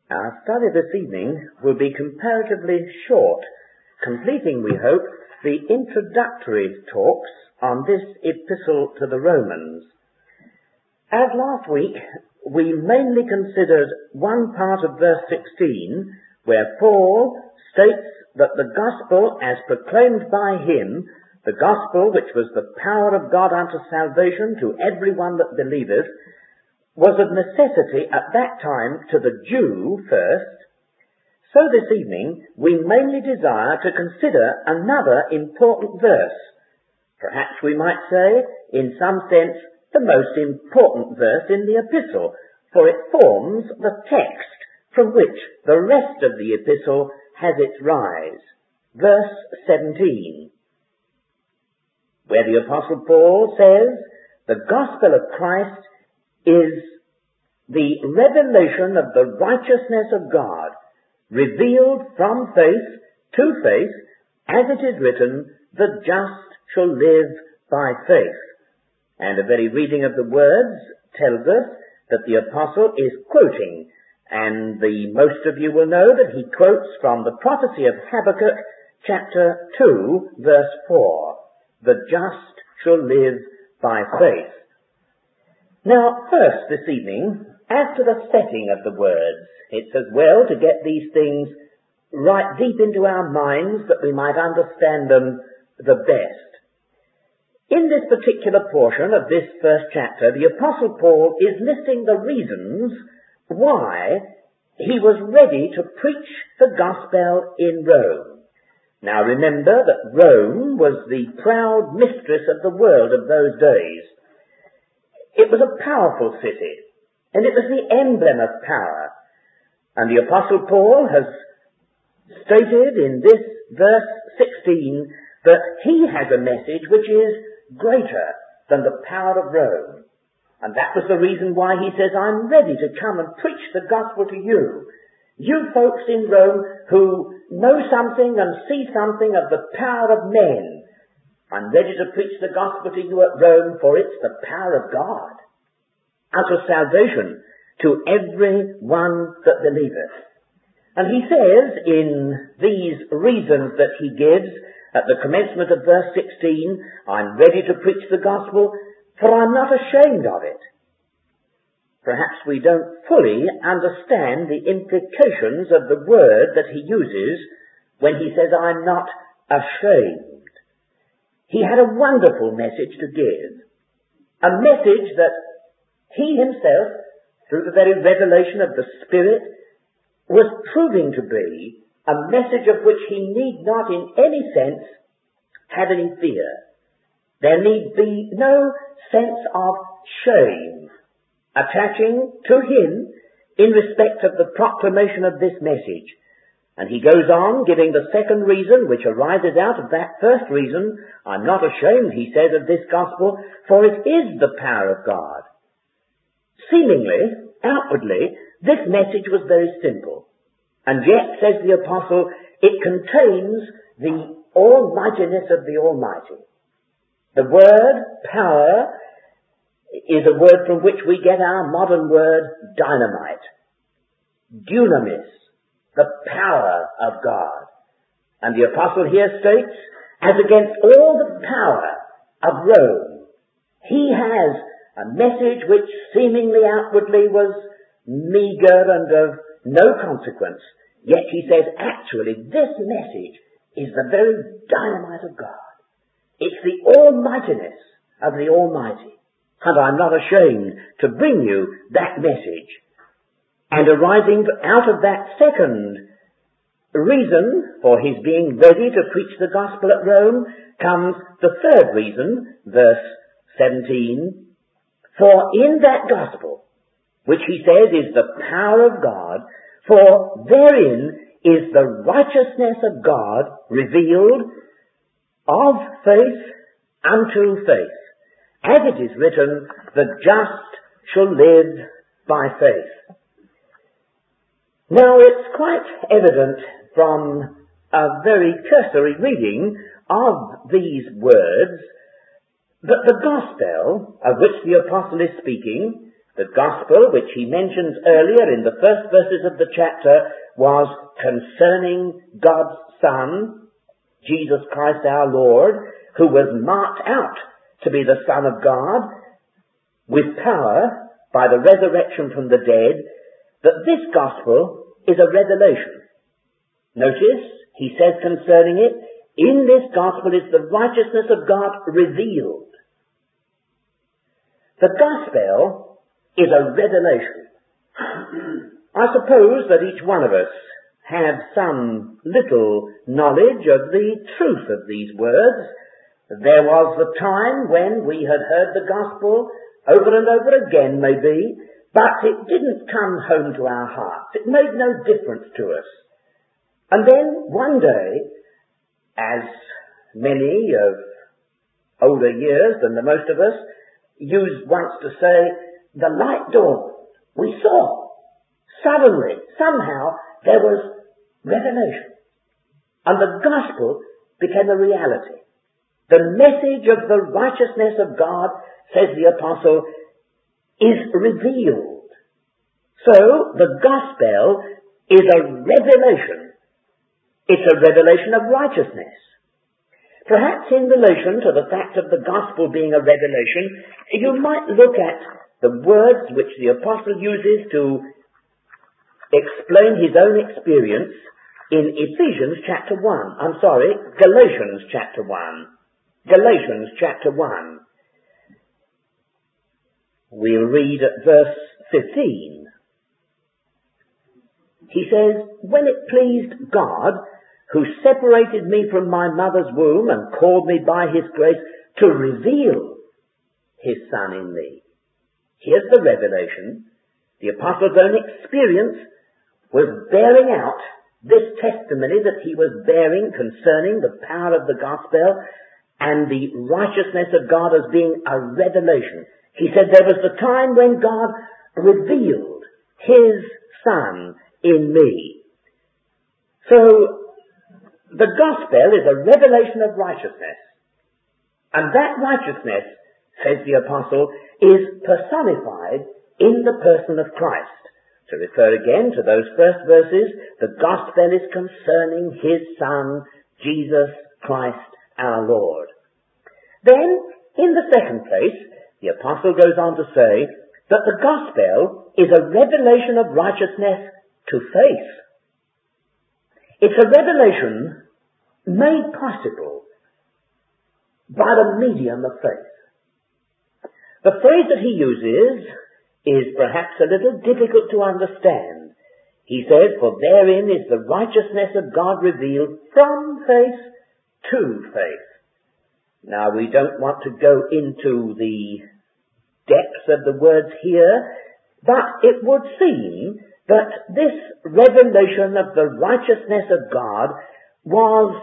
Our study this evening will be comparatively short, completing, we hope, the introductory talks on this epistle to the Romans. As last week, we mainly considered one part of verse 16, where Paul states that the gospel as proclaimed by him, the gospel which was the power of God unto salvation to everyone that believeth, was of necessity at that time to the Jew first. So this evening we mainly desire to consider another important verse. Perhaps we might say, in some sense, the most important verse in the epistle, for it forms the text from which the rest of the epistle has its rise. Verse 17, where the Apostle Paul says, the gospel of Christ is the revelation of the righteousness of God, revealed from faith to faith, as it is written, the just shall live by faith. And the very reading of the words tells us that the apostle is quoting, and most of you will know that he quotes from the prophecy of Habakkuk, chapter 2, verse 4. The just shall live by faith. Now, first this evening, as to the setting of the words, it's as well to get these things right deep into our minds that we might understand them the best. In this particular portion of this first chapter, the Apostle Paul is listing the reasons why he was ready to preach the gospel in Rome. Now remember that Rome was the proud mistress of the world of those days. It was a powerful city, and it was the emblem of power. And the Apostle Paul has stated in this verse 16 that he has a message which is greater than the power of Rome. And that was the reason why he says, I'm ready to come and preach the gospel to you. You folks in Rome who know something and see something of the power of men. I'm ready to preach the gospel to you at Rome, for it's the power of God unto salvation to every one that believeth. And he says in these reasons that he gives at the commencement of verse 16, I'm ready to preach the gospel, for I'm not ashamed of it. Perhaps we don't fully understand the implications of the word that he uses when he says, I'm not ashamed. He had a wonderful message to give, a message that he himself, through the very revelation of the Spirit, was proving to be a message of which he need not in any sense have any fear. There need be no sense of shame attaching to him in respect of the proclamation of this message. And he goes on giving the second reason, which arises out of that first reason. I'm not ashamed, he says, of this gospel, for it is the power of God. Seemingly, outwardly, this message was very simple. And yet, says the apostle, it contains the almightiness of the Almighty. The word power is a word from which we get our modern word dynamite. Dunamis, the power of God. And the apostle here states, as against all the power of Rome, he has a message which seemingly outwardly was meager and of no consequence. Yet he says, actually, this message is the very dynamite of God. It's the almightiness of the Almighty. And I'm not ashamed to bring you that message. And arising out of that second reason for his being ready to preach the gospel at Rome comes the third reason, verse 17. For in that gospel, which he says is the power of God, for therein is the righteousness of God revealed of faith unto faith. As it is written, the just shall live by faith. Now it's quite evident from a very cursory reading of these words that the gospel of which the apostle is speaking The gospel, which he mentions earlier in the first verses of the chapter, was concerning God's Son, Jesus Christ our Lord, who was marked out to be the Son of God with power by the resurrection from the dead, that this gospel is a revelation. Notice, he says concerning it, in this gospel is the righteousness of God revealed. The gospel is a revelation. I suppose that each one of us have some little knowledge of the truth of these words. There was the time when we had heard the gospel over and over again, maybe, but it didn't come home to our hearts. It made no difference to us. And then one day, as many of older years than the most of us used once to say, the light dawned. We saw. Suddenly, somehow, there was revelation. And the gospel became a reality. The message of the righteousness of God, says the apostle, is revealed. So, the gospel is a revelation. It's a revelation of righteousness. Perhaps in relation to the fact of the gospel being a revelation, you might look at the words which the apostle uses to explain his own experience in Galatians chapter 1. Galatians chapter 1. We'll read at verse 15. He says, when it pleased God, who separated me from my mother's womb and called me by his grace to reveal his Son in me. Here's the revelation. The apostle's own experience was bearing out this testimony that he was bearing concerning the power of the gospel and the righteousness of God as being a revelation. He said there was the time when God revealed his Son in me. So, the gospel is a revelation of righteousness. And that righteousness, says the apostle, is personified in the person of Christ. To refer again to those first verses, the gospel is concerning his Son, Jesus Christ our Lord. Then, in the second place, the apostle goes on to say that the gospel is a revelation of righteousness to faith. It's a revelation made possible by the medium of faith. The phrase that he uses is perhaps a little difficult to understand. He says, for therein is the righteousness of God revealed from faith to faith. Now, we don't want to go into the depths of the words here, but it would seem that this revelation of the righteousness of God was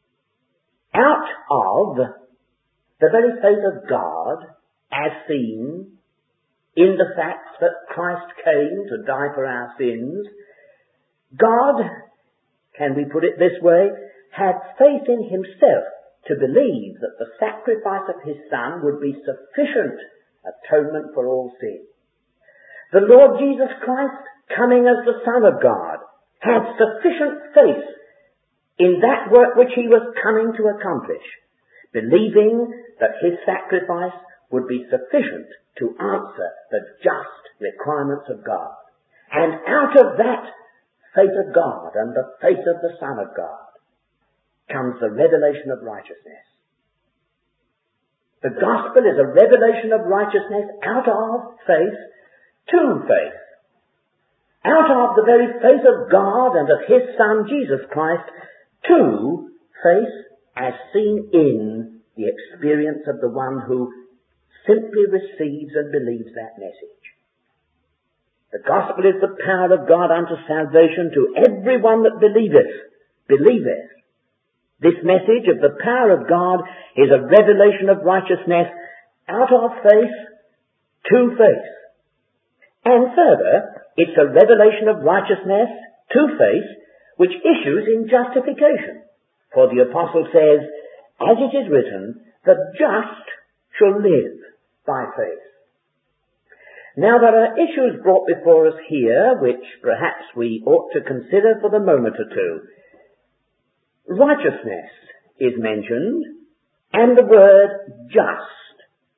out of the very face of God as seen in the fact that Christ came to die for our sins. God, can we put it this way, had faith in himself to believe that the sacrifice of his Son would be sufficient atonement for all sin. The Lord Jesus Christ, coming as the Son of God, had sufficient faith in that work which he was coming to accomplish, believing that his sacrifice would be sufficient to answer the just requirements of God. And out of that faith of God and the faith of the Son of God comes the revelation of righteousness. The gospel is a revelation of righteousness out of faith to faith. Out of the very faith of God and of his Son Jesus Christ to faith as seen in the experience of the one who simply receives and believes that message. The gospel is the power of God unto salvation to everyone that believeth. This message of the power of God is a revelation of righteousness out of faith to faith. And further, it's a revelation of righteousness to faith which issues in justification. For the apostle says, as it is written, the just shall live by faith. Now there are issues brought before us here which perhaps we ought to consider for the moment or two. Righteousness is mentioned, and the word just.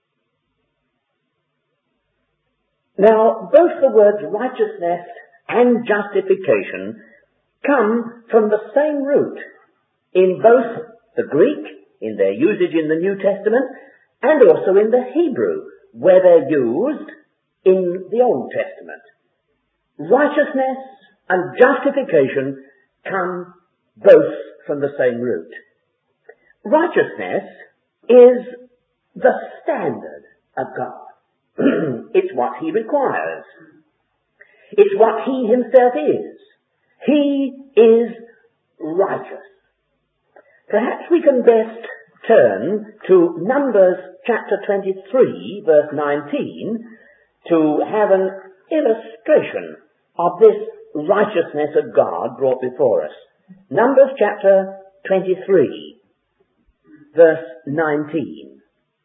Now, both the words righteousness and justification come from the same root in both the Greek, in their usage in the New Testament, and also in the Hebrew, where they're used in the Old Testament. Righteousness and justification come both from the same root. Righteousness is the standard of God. It's what He requires. It's what He Himself is. He is righteous. Perhaps we can best turn to Numbers chapter 23, verse 19, to have an illustration of this righteousness of God brought before us. Numbers chapter 23, verse 19.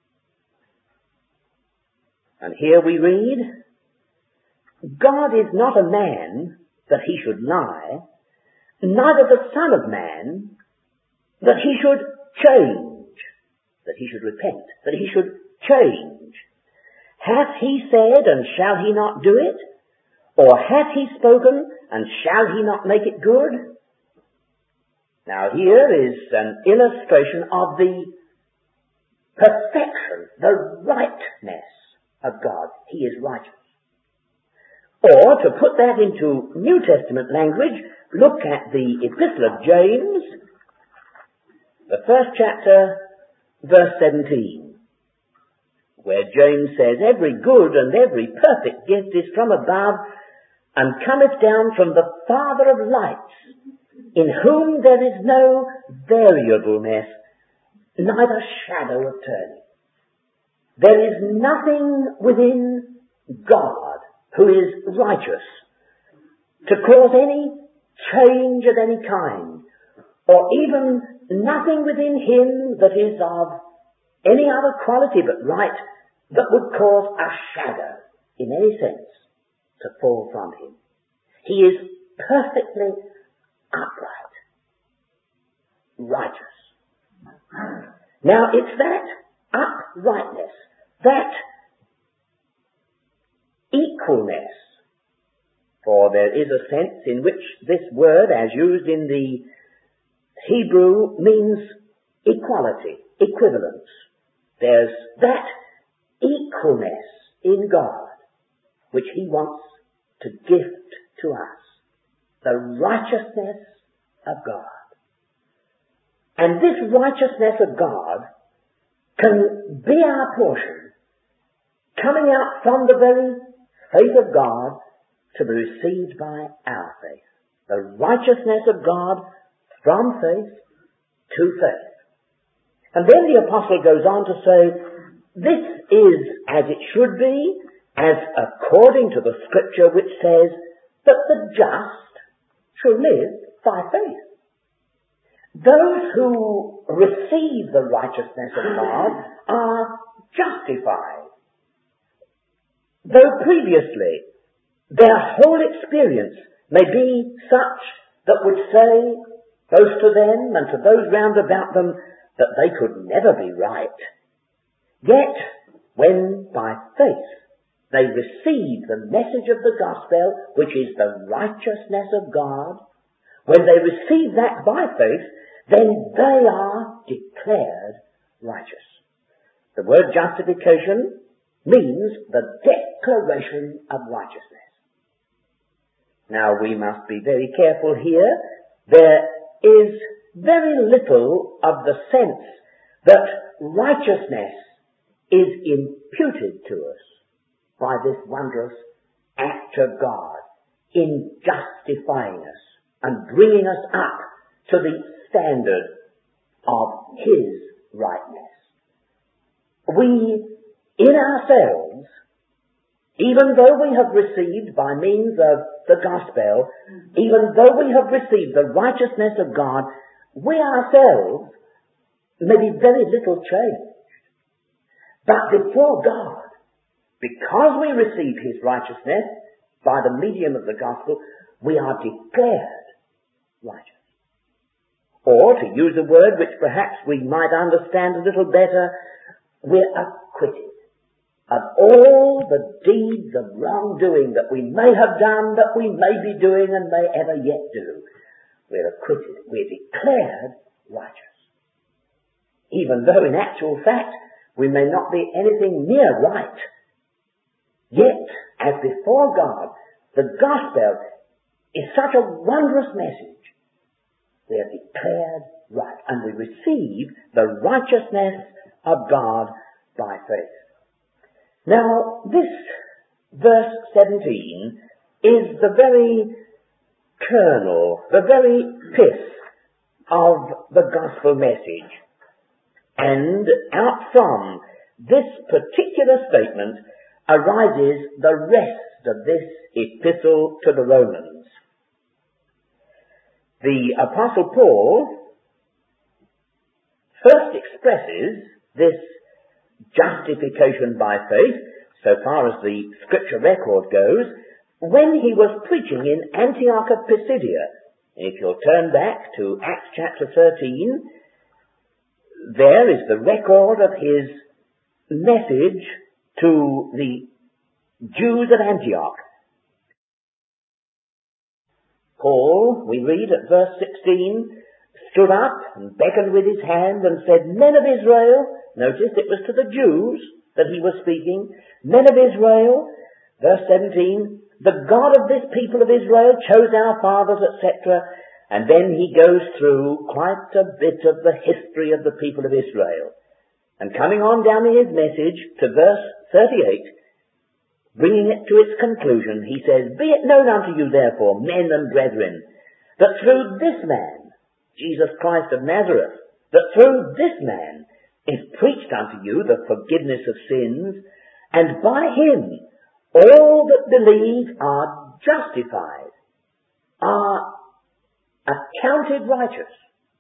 And here we read, God is not a man that He should lie, neither the Son of Man that He should change, that He should repent, that He should change. Hath He said, and shall He not do it? Or hath He spoken, and shall He not make it good? Now here is an illustration of the perfection, the rightness of God. He is righteous. Or, to put that into New Testament language, look at the Epistle of James, the first chapter, verse 17, where James says, every good and every perfect gift is from above, and cometh down from the Father of lights, in whom there is no variableness, neither shadow of turning. There is nothing within God who is righteous to cause any change of any kind, or even nothing within Him that is of any other quality but right that would cause a shadow, in any sense, to fall from Him. He is perfectly upright, righteous. Now it's that uprightness, that equalness, for there is a sense in which this word, as used in the Hebrew, means equality, equivalence. There's that equalness in God which He wants to gift to us. The righteousness of God. And this righteousness of God can be our portion, coming out from the very faith of God to be received by our faith. The righteousness of God from faith to faith. And then the apostle goes on to say, this is as it should be, as according to the scripture which says that the just shall live by faith. Those who receive the righteousness of God are justified. Though previously their whole experience may be such that would say, both to them and to those round about them, that they could never be right. Yet, when by faith they receive the message of the gospel, which is the righteousness of God, when they receive that by faith, then they are declared righteous. The word justification means the declaration of righteousness. Now we must be very careful here. There is very little of the sense that righteousness is imputed to us by this wondrous act of God in justifying us and bringing us up to the standard of His rightness. We, in ourselves, even though we have received by means of the gospel, even though we have received the righteousness of God, we ourselves may be very little changed. But before God, Because we receive his righteousness by the medium of the gospel, we are declared righteous. Or, to use a word which perhaps we might understand a little better, we're acquitted of all the deeds of wrongdoing that we may have done, that we may be doing and may ever yet do. We're acquitted. We're declared righteous. Even though in actual fact we may not be anything near right, yet, as before God, the gospel is such a wondrous message. We are declared right, and we receive the righteousness of God by faith. Now, this verse 17 is the very kernel, the very pith of the gospel message. And out from this particular statement arises the rest of this epistle to the Romans. The Apostle Paul first expresses this justification by faith, so far as the scripture record goes, when he was preaching in Antioch of Pisidia. If you'll turn back to Acts chapter 13, there is the record of his message to the Jews at Antioch. Paul, we read at verse 16, stood up and beckoned with his hand and said, "Men of Israel," notice it was to the Jews that he was speaking, "Men of Israel," verse 17, "the God of this people of Israel chose our fathers," etc. And then he goes through quite a bit of the history of the people of Israel. And coming on down in his message to verse 38, bringing it to its conclusion, he says, "Be it known unto you therefore, men and brethren, that through this man, Jesus Christ of Nazareth, that through this man is preached unto you the forgiveness of sins, and by him all that believe are justified, are accounted righteous,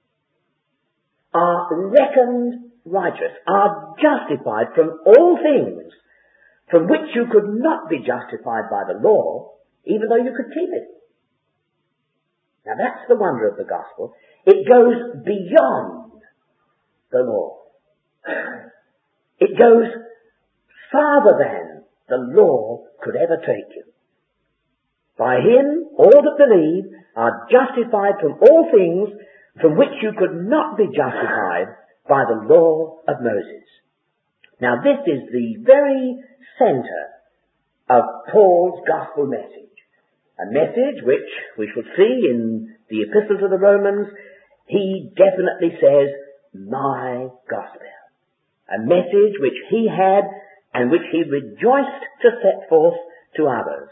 are reckoned righteous, are justified from all things from which you could not be justified by the law, even though you could keep it." Now that's the wonder of the gospel. It goes beyond the law. It goes farther than the law could ever take you. By him, all that believe are justified from all things from which you could not be justified by the law of Moses. Now this is the very centre of Paul's gospel message. A message which we shall see in the epistle to the Romans, he definitely says, "my gospel." A message which he had and which he rejoiced to set forth to others.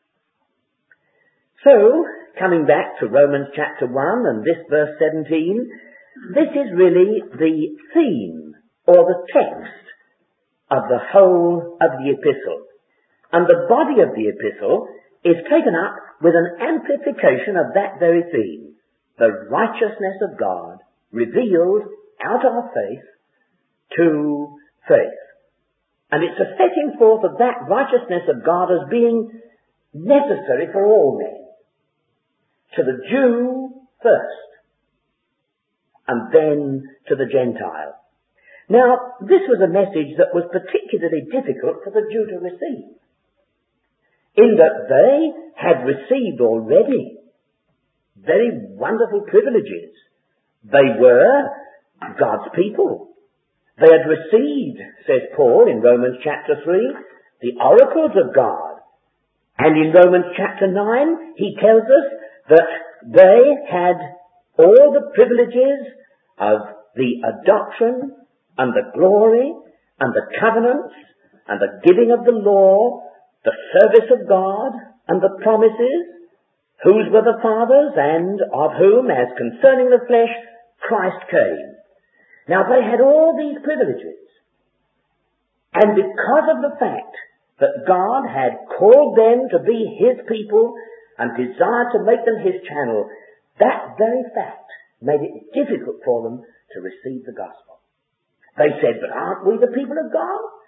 So, coming back to Romans chapter 1 and this verse 17, this is really the theme or the text of the whole of the epistle. And the body of the epistle is taken up with an amplification of that very theme, the righteousness of God revealed out of faith to faith. And it's a setting forth of that righteousness of God as being necessary for all men. To the Jew first, and then to the Gentile. Now, this was a message that was particularly difficult for the Jew to receive, in that they had received already very wonderful privileges. They were God's people. They had received, says Paul in Romans chapter 3, the oracles of God. And in Romans chapter 9, he tells us that they had all the privileges of the adoption and the glory and the covenants and the giving of the law, the service of God and the promises, whose were the fathers and of whom, as concerning the flesh, Christ came. Now they had all these privileges. And because of the fact that God had called them to be his people and desired to make them his channel, that very fact made it difficult for them to receive the gospel. They said, "But aren't we the people of God?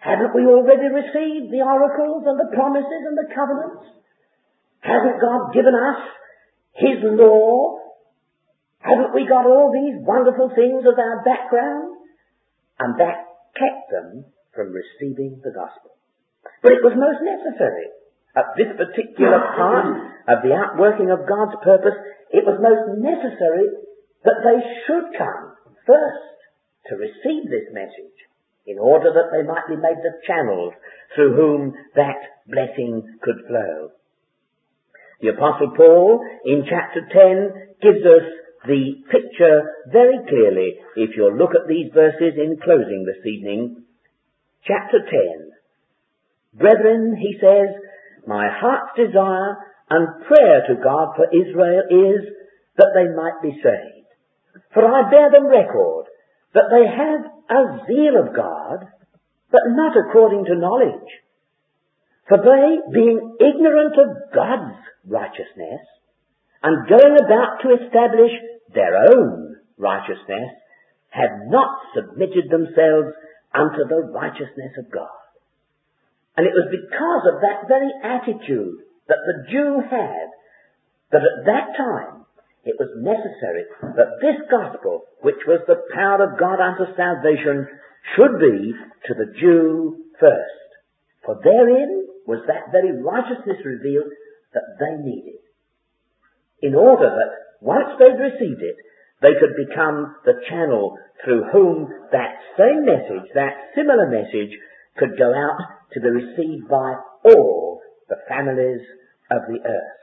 Haven't we already received the oracles and the promises and the covenants? Hasn't God given us His law? Haven't we got all these wonderful things as our background? And that kept them from receiving the gospel. But it was most necessary. At this particular part of the outworking of God's purpose, it was most necessary that they should come first to receive this message, in order that they might be made the channels through whom that blessing could flow. The Apostle Paul, in chapter 10, gives us the picture very clearly, if you'll look at these verses in closing this evening. Chapter 10. Brethren, he says, my heart's desire and prayer to God for Israel is that they might be saved. For I bear them record that they have a zeal of God, but not according to knowledge. For they, being ignorant of God's righteousness, and going about to establish their own righteousness, have not submitted themselves unto the righteousness of God. And it was because of that very attitude that the Jew had, that at that time it was necessary that this gospel, which was the power of God unto salvation, should be to the Jew first. For therein was that very righteousness revealed that they needed, in order that once they'd received it, they could become the channel through whom that same message, that similar message, could go out to be received by all the families of the earth.